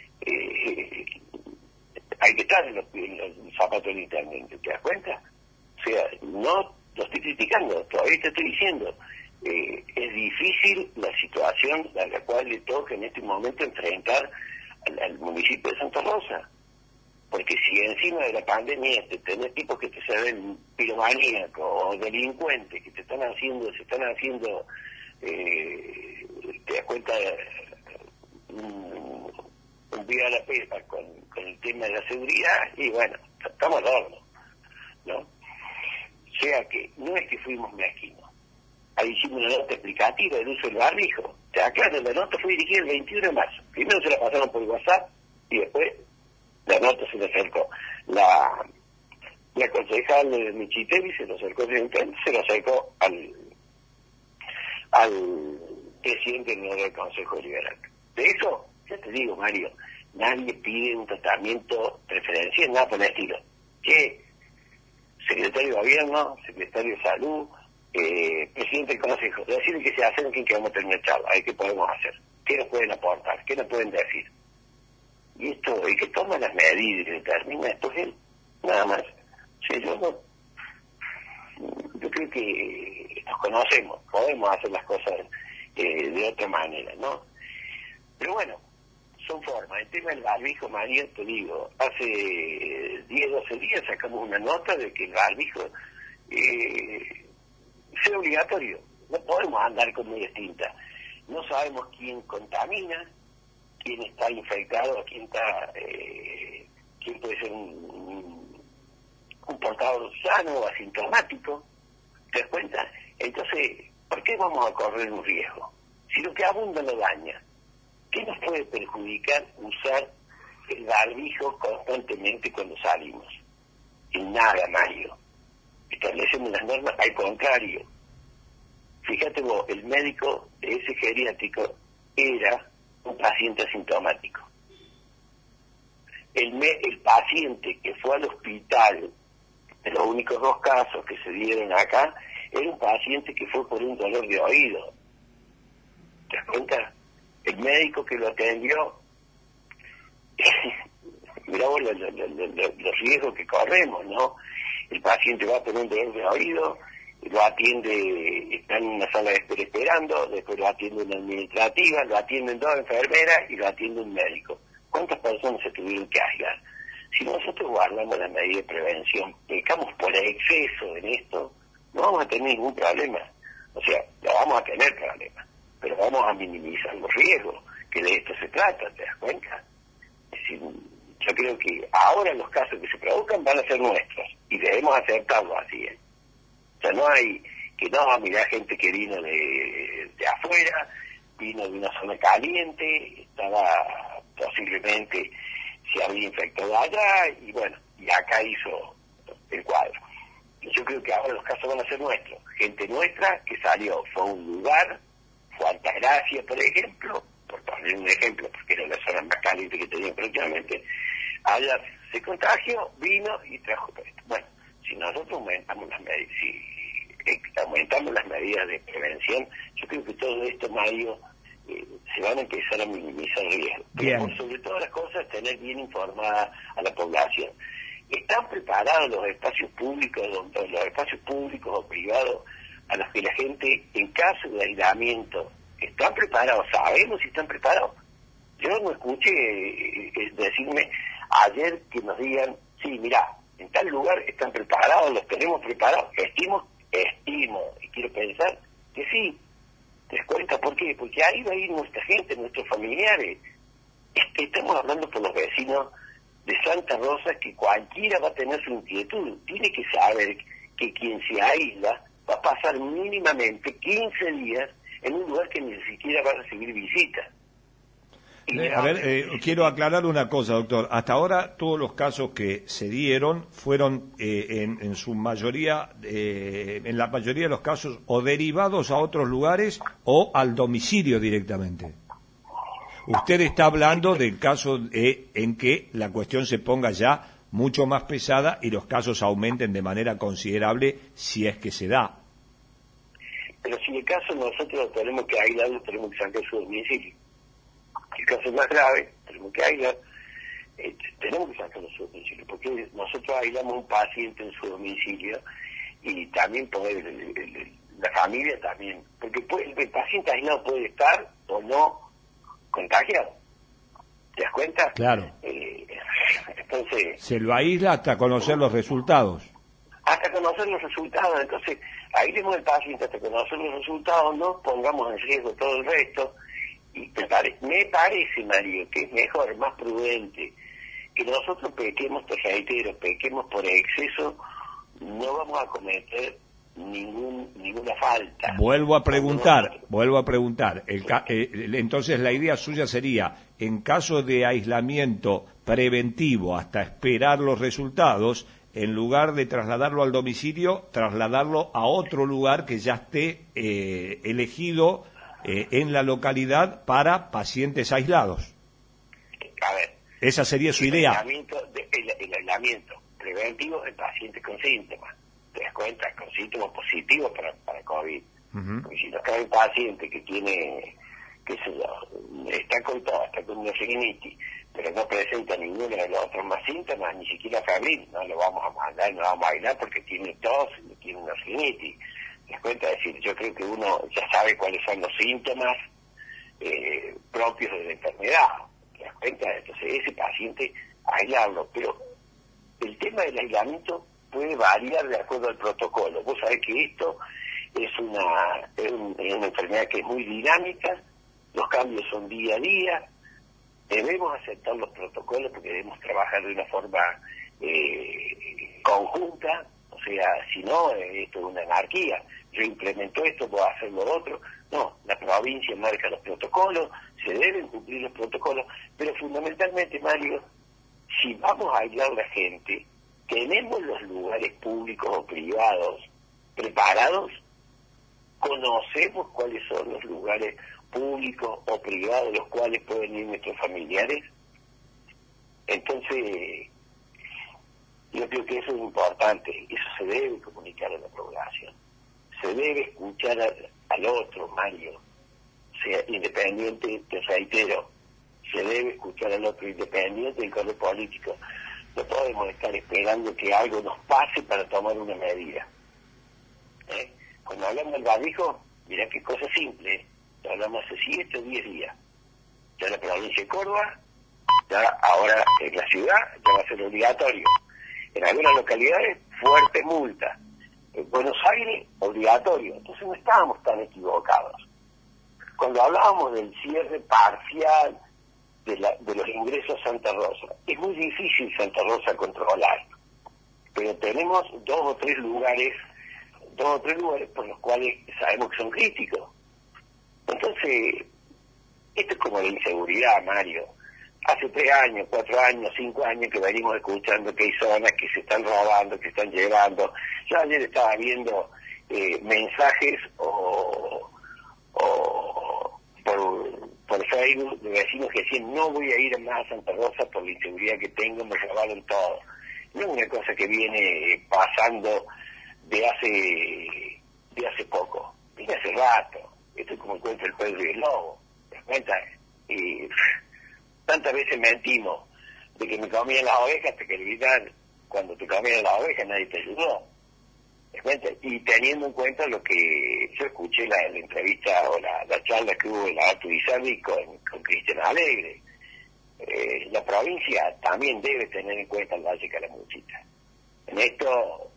hay que estar en los zapatos del intendente, ¿te das cuenta? O sea, no lo estoy criticando, todavía te estoy diciendo, es difícil la situación a la cual le toca en este momento enfrentar al municipio de Santa Rosa. Porque si encima de la pandemia tenés tipos que te se ven piromaníacos o delincuentes que se están haciendo, te das cuenta, un día a la pepa con el tema de la seguridad, y bueno, estamos al horno, ¿no? O sea que no es que fuimos mezquinos. Ahí hicimos una nota explicativa del uso del barbijo. Te aclaro, la nota fue dirigida el 21 de marzo. Primero se la pasaron por WhatsApp y después la nota se le acercó. La concejal de Michitevi se lo acercó se lo acercó al presidente del Consejo Liberal. De eso, ya te digo, Mario, nadie pide un tratamiento preferencial, nada por el estilo. Que secretario de Gobierno, secretario de Salud, presidente del Consejo, decirle que se hacen que vamos a tener una charla, ¿qué podemos hacer? ¿Qué nos pueden aportar? ¿Qué nos pueden decir? Y esto, el que toma las medidas y determina esto es él, nada más. O sea, yo creo que nos conocemos, podemos hacer las cosas de otra manera, ¿no? Pero bueno, son formas. El tema del barbijo, María, te digo, hace 10, 12 días sacamos una nota de que el barbijo sea obligatorio. No podemos andar con muy distinta. No sabemos quién contamina, quién está infectado, quién puede ser un portador sano o asintomático. ¿Te das cuenta? Entonces, ¿por qué vamos a correr un riesgo? Si lo que abunda lo daña. ¿Qué nos puede perjudicar usar el barbijo constantemente cuando salimos? En nada, Mario. Establecemos las normas, al contrario. Fíjate vos, el médico de ese geriátrico era un paciente asintomático. El paciente que fue al hospital, de los únicos 2 casos que se dieron acá, era un paciente que fue por un dolor de oído. ¿Te das cuenta? El médico que lo atendió, mirá vos los riesgos que corremos, ¿no? El paciente va por un dolor de oído, lo atiende, está en una sala de espera esperando, después lo atiende una administrativa, lo atienden 2 enfermeras y lo atiende un médico. ¿Cuántas personas se tuvieron que aislar? Si nosotros guardamos las medidas de prevención, pecamos por exceso en esto, no vamos a tener ningún problema. O sea, no vamos a tener problemas, pero vamos a minimizar los riesgos, que de esto se trata, ¿te das cuenta? Es decir, yo creo que ahora los casos que se produzcan van a ser nuestros, y debemos aceptarlo así, ¿eh? O sea, no hay que mira, gente que vino de afuera, vino de una zona caliente, estaba posiblemente se había infectado allá, y bueno, y acá hizo el cuadro. Y yo creo que ahora los casos van a ser nuestros, gente nuestra que salió, fue a un lugar, fue a Altagracia, por ejemplo, por poner un ejemplo, porque era la zona más caliente que tenían prácticamente, allá se contagió, vino y trajo todo esto. Bueno, si nosotros aumentamos las medidas de prevención, yo creo que todo esto, Mario, se van a empezar a minimizar riesgos. Pero por sobre todas las cosas, tener bien informada a la población. ¿Están preparados los espacios públicos o privados a los que la gente, en caso de aislamiento, están preparados? ¿Sabemos si están preparados? Yo no escuché decirme ayer que nos digan, sí, mirá, en tal lugar están preparados, los tenemos preparados. Estimo, y quiero pensar que sí. ¿Te das cuenta por qué? Porque ahí va a ir nuestra gente, nuestros familiares. Estamos hablando por los vecinos de Santa Rosa, que cualquiera va a tener su inquietud. Tiene que saber que quien se aísla va a pasar mínimamente 15 días en un lugar que ni siquiera va a recibir visitas. A ver, quiero aclarar una cosa, doctor. Hasta ahora todos los casos que se dieron fueron en su mayoría, en la mayoría de los casos, o derivados a otros lugares o al domicilio directamente. Usted está hablando del caso en que la cuestión se ponga ya mucho más pesada y los casos aumenten de manera considerable si es que se da. Pero si en el caso nosotros lo tenemos que aislar, lo tenemos que sacar su domicilio. Si el caso es más grave, tenemos que aislar, tenemos que sacarlo de su domicilio, porque nosotros aislamos a un paciente en su domicilio y también la familia también, porque el paciente aislado puede estar o no contagiado. ¿Te das cuenta? Claro. Entonces, se lo aísla hasta conocer los resultados. Hasta conocer los resultados. Entonces, aislemos el paciente hasta conocer los resultados, no pongamos en riesgo todo el resto. Y me parece, Mario, que es mejor, más prudente, que nosotros pequemos, te reitero, pequemos por exceso, no vamos a cometer ninguna falta. Vuelvo a preguntar. Entonces la idea suya sería, en caso de aislamiento preventivo hasta esperar los resultados, en lugar de trasladarlo al domicilio, trasladarlo a otro lugar que ya esté elegido en la localidad para pacientes aislados. A ver, esa sería su idea. El aislamiento preventivo de pacientes con síntomas. ¿Te das cuenta? Con síntomas positivos para COVID. Porque si nos cae un paciente que tiene, está con todo, está con una rinitis, pero no presenta ninguno de los otros más síntomas, ni siquiera febril, no lo vamos a mandar, no vamos a bailar porque tiene tos y tiene una rinitis. ¿Te das cuenta? Es decir, yo creo que uno ya sabe cuáles son los síntomas propios de la enfermedad. ¿Te das cuenta? Entonces ese paciente aislarlo, pero el tema del aislamiento puede variar de acuerdo al protocolo. Vos sabés que esto es una enfermedad que es muy dinámica, los cambios son día a día, debemos aceptar los protocolos porque debemos trabajar de una forma conjunta, o sea, si no, esto es una anarquía. Yo implemento esto, puedo hacer lo otro. No, la provincia marca los protocolos, se deben cumplir los protocolos, pero fundamentalmente, Mario, si vamos a aislar a la gente, tenemos los lugares públicos o privados preparados, conocemos cuáles son los lugares públicos o privados a los cuales pueden ir nuestros familiares. Entonces, yo creo que eso es importante, eso se debe comunicar a la población, se debe escuchar al otro, Mario, o sea, independiente, te reitero, se debe escuchar al otro, independiente del color político. No podemos estar esperando que algo nos pase para tomar una medida. Cuando hablamos del barbijo, mirá qué cosa simple, lo hablamos hace 7 o 10 días. Ya en la provincia de Córdoba, ya ahora en la ciudad, ya va a ser obligatorio. En algunas localidades, fuerte multa. En Buenos Aires, obligatorio. Entonces no estábamos tan equivocados. Cuando hablábamos del cierre parcial de los ingresos a Santa Rosa, es muy difícil Santa Rosa controlar, pero tenemos dos o tres lugares por los cuales sabemos que son críticos. Entonces, esto es como la inseguridad, Mario. Hace 3 años, 4 años, 5 años que venimos escuchando que hay zonas que se están robando, que están llevando. Yo ayer estaba viendo mensajes por Facebook de vecinos que decían: no voy a ir más a Santa Rosa por la inseguridad que tengo, me robaron todo. No es una cosa que viene pasando de hace poco, viene hace rato. Esto es como encuentra el Pedro y el Lobo, ¿te das cuenta? Y tantas veces mentimos de que me comían las ovejas hasta que le gritan: cuando te comían las ovejas nadie te ayudó. ¿Te das cuenta? Y teniendo en cuenta lo que yo escuché la entrevista o la charla que hubo en la Artu Izardi con Cristian Alegre, la provincia también debe tener en cuenta el Valle Calamuchita. En esto,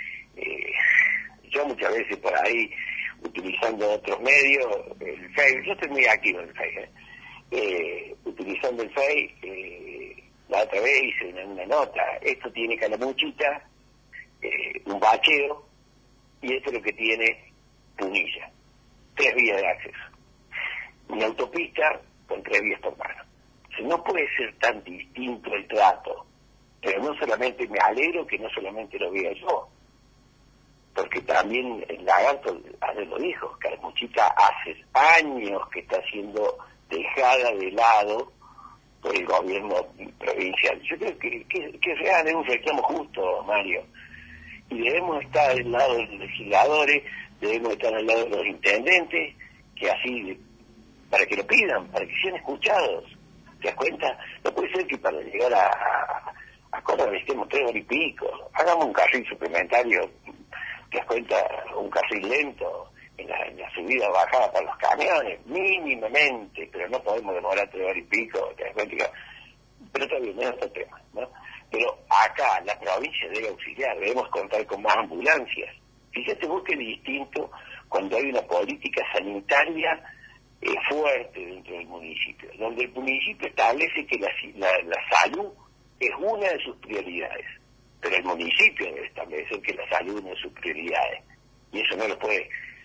yo muchas veces por ahí, utilizando otros medios, el Facebook, yo estoy muy activo en el Facebook, utilizando el Facebook, la otra vez hice una nota: esto tiene Calamuchita, un bacheo, y esto es lo que tiene Punilla, 3 vías de acceso, una autopista con 3 vías por mano. O sea, no puede ser tan distinto el trato, pero no solamente me alegro que no solamente lo vea yo, porque también el Lagarto ayer lo dijo, Calamuchita hace años que está siendo dejada de lado por el gobierno provincial. Yo creo que es real, es un reclamo justo, Mario, y debemos estar al lado de los legisladores, debemos estar al lado de los intendentes, que así, para que lo pidan, para que sean escuchados. ¿Te das cuenta? No puede ser que para llegar a Córdoba estemos 3 horas y pico. Hagamos un carril suplementario, ¿te das cuenta? Un carril lento en la subida o bajada para los camiones, mínimamente, pero no podemos demorar 3 horas y pico, ¿te das cuenta? Pero está bien, es otro tema, ¿no? Pero acá la provincia debe auxiliar, debemos contar con más ambulancias. Fíjate vos que es distinto cuando hay una política sanitaria fuerte dentro del municipio, donde el municipio establece que la salud es una de sus prioridades, pero el municipio debe establecer que la salud es una de sus prioridades. y eso no lo puede.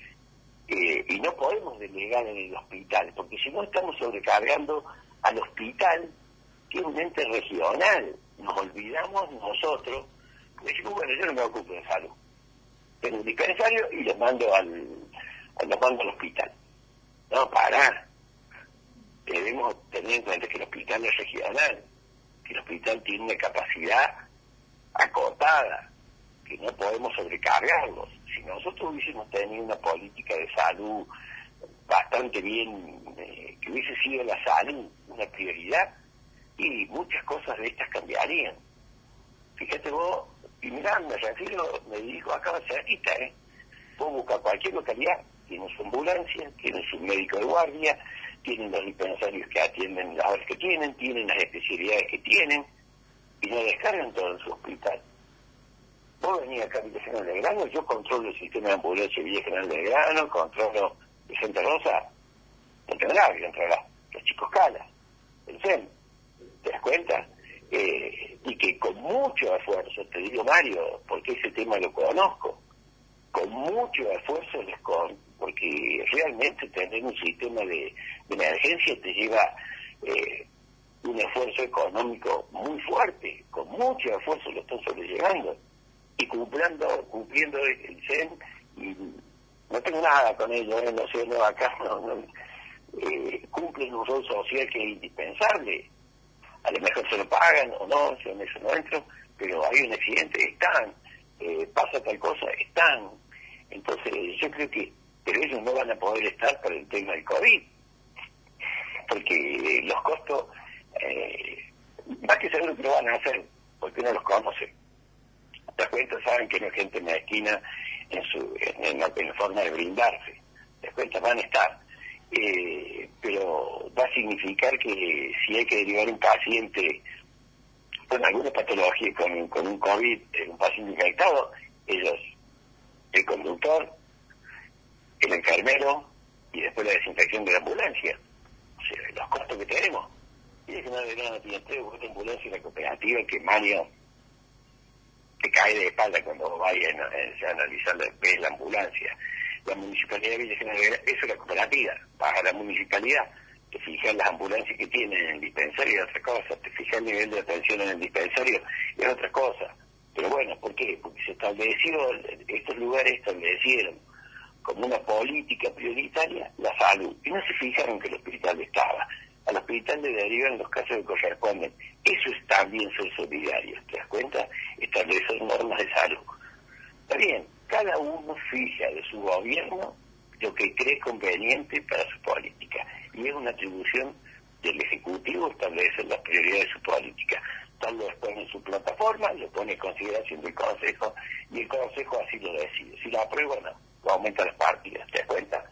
Y no podemos delegar en el hospital, porque si no estamos sobrecargando al hospital, que es un ente regional. Nos olvidamos nosotros, decimos, bueno, yo no me ocupo de salud, tengo un dispensario y los mando al hospital. No, pará. Debemos tener en cuenta que el hospital es regional, que el hospital tiene una capacidad acotada, que no podemos sobrecargarlos. Si nosotros hubiésemos tenido una política de salud bastante bien, que hubiese sido la salud una prioridad, y muchas cosas de estas cambiarían. Fíjate vos, y mirá, me dijo acá cerquita, vos buscas cualquier localidad, tienen su ambulancia, tienen su médico de guardia, tienen los dispensarios que atienden las horas que tienen las especialidades que tienen, y no descargan todo en su hospital. Vos venís acá a Villa General Belgrano, yo controlo el sistema de ambulancia de Villa General Belgrano, controlo de Santa Rosa, no tendrá que controlar los Chicos Calas, el CEN, ¿te das cuenta? Y que con mucho esfuerzo, te digo Mario, porque ese tema lo conozco, con mucho esfuerzo porque realmente tener un sistema de emergencia te lleva un esfuerzo económico muy fuerte, con mucho esfuerzo lo están sobrellevando, y cumpliendo el CEN, y no tengo nada con ellos, no sé, no, acá cumplen un rol social que es indispensable. A lo mejor se lo pagan o no, yo en eso no entro, pero hay un accidente, están, pasa tal cosa, están. Entonces yo creo que, pero ellos no van a poder estar para el tema del COVID, porque los costos, más que seguro que lo van a hacer, porque no los conocen. ¿Te das cuenta? Saben que no hay gente en la esquina en la forma de brindarse. ¿Te das cuenta? Van a estar. Pero va a significar que si hay que derivar un paciente con alguna patología, con un COVID, un paciente infectado, ellos, el conductor, el enfermero y después la desinfección de la ambulancia. O sea, los costos que tenemos. Y es que no tiene 3 o 4 ambulancias en la cooperativa, que Mario te cae de espalda cuando vaya a analizar la ambulancia. La municipalidad de Villa General Belgrano, eso es la cooperativa, vas a la municipalidad, te fijas las ambulancias que tienen en el dispensario, es otra cosa, te fijas el nivel de atención en el dispensario, es otra cosa. Pero bueno, ¿por qué? Porque se estableció, estos lugares establecieron como una política prioritaria la salud, y no se fijaron que el hospital estaba. Al hospital le derivan los casos que corresponden. Eso es también ser solidario, ¿te das cuenta? Establecer normas de salud. Está bien, cada uno fija de su gobierno lo que cree conveniente para su política, y es una atribución del Ejecutivo establecer las prioridades de su política. Tal lo expone en su plataforma, lo pone en consideración del Consejo, y el Consejo así lo decide. Si lo aprueba, no, lo aumenta las partidas, ¿te das cuenta?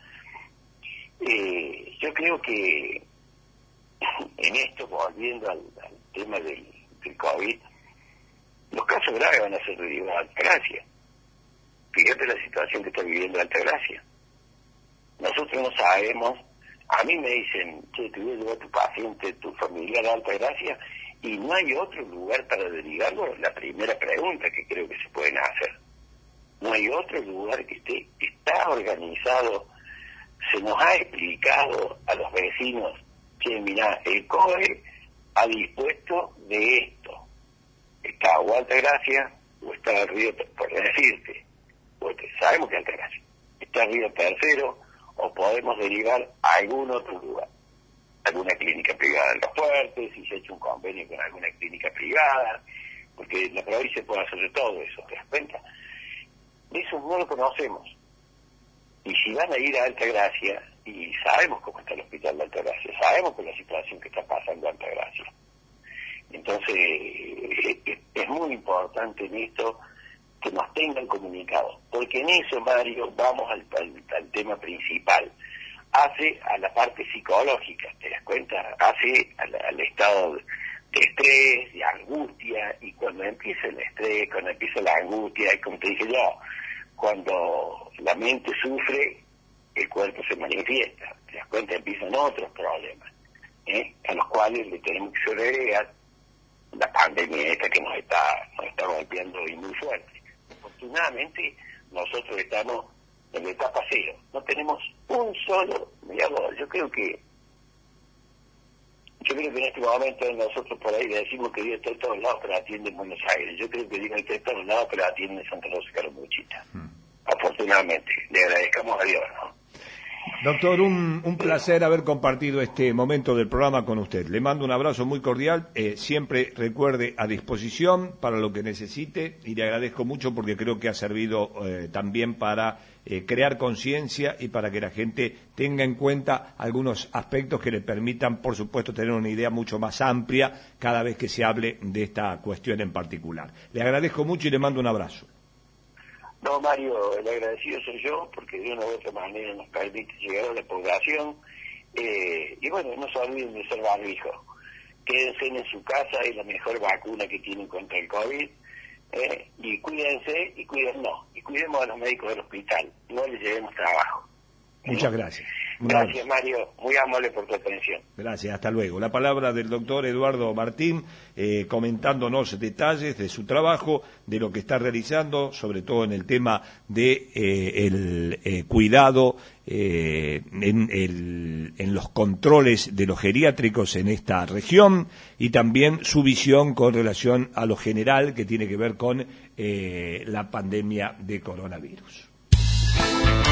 Yo creo que en esto, volviendo al tema del COVID, los casos graves van a ser derivados a Altagracia. Fíjate la situación que está viviendo Altagracia. Nosotros no sabemos, a mí me dicen, che, te voy a llevar tu paciente, tu familiar a Altagracia, y no hay otro lugar para derivarlo. La primera pregunta que creo que se pueden hacer. No hay otro lugar que está organizado, se nos ha explicado a los vecinos que, mirá, el COE ha dispuesto de esto. Está o Altagracia o está Río, por decirte, porque sabemos que Altagracia está Río Tercero, o podemos derivar a algún otro lugar, alguna clínica privada de Los Fuertes, si se ha hecho un convenio con alguna clínica privada, porque la provincia puede hacer de todo eso, ¿te das cuenta? Eso no lo conocemos. Y si van a ir a Altagracia, y sabemos cómo está el hospital de Altagracia, sabemos con la situación que está pasando en Altagracia. Entonces, es muy importante en esto que nos tengan comunicados, porque en eso, Mario, vamos al tema principal. Hace a la parte psicológica, ¿te das cuenta? Hace al estado de estrés, de angustia, y cuando empieza el estrés, cuando empieza la angustia, y como te dije yo, cuando la mente sufre, el cuerpo se manifiesta, te das cuenta, empiezan otros problemas, a los cuales le tenemos que sobreagregar la pandemia esta que nos está golpeando y muy fuerte. Afortunadamente, nosotros estamos en la etapa 0. No tenemos un solo, digamos, yo creo que en este momento nosotros por ahí decimos que Dios está en todos lados, pero atiende en Buenos Aires. Yo creo que Dios está en todos lados, pero atiende en Santa Rosa de Calamuchita. Afortunadamente, le agradezcamos a Dios, ¿no? Doctor, un placer haber compartido este momento del programa con usted. Le mando un abrazo muy cordial, siempre recuerde a disposición para lo que necesite y le agradezco mucho porque creo que ha servido también para crear conciencia y para que la gente tenga en cuenta algunos aspectos que le permitan, por supuesto, tener una idea mucho más amplia cada vez que se hable de esta cuestión en particular. Le agradezco mucho y le mando un abrazo. No, Mario, el agradecido soy yo, porque de una u otra manera nos permite llegar a la población. Y bueno, no se olviden de ser barbijo. Quédense en su casa, es la mejor vacuna que tienen contra el COVID. Y cuídense y cuídennos. Y cuidemos a los médicos del hospital. No les llevemos trabajo. Muchas gracias. Gracias, Mario. Muy amable por tu atención. Gracias, hasta luego. La palabra del doctor Eduardo Martín, comentándonos detalles de su trabajo, de lo que está realizando, sobre todo en el tema de el cuidado en los controles de los geriátricos en esta región y también su visión con relación a lo general que tiene que ver con la pandemia de coronavirus.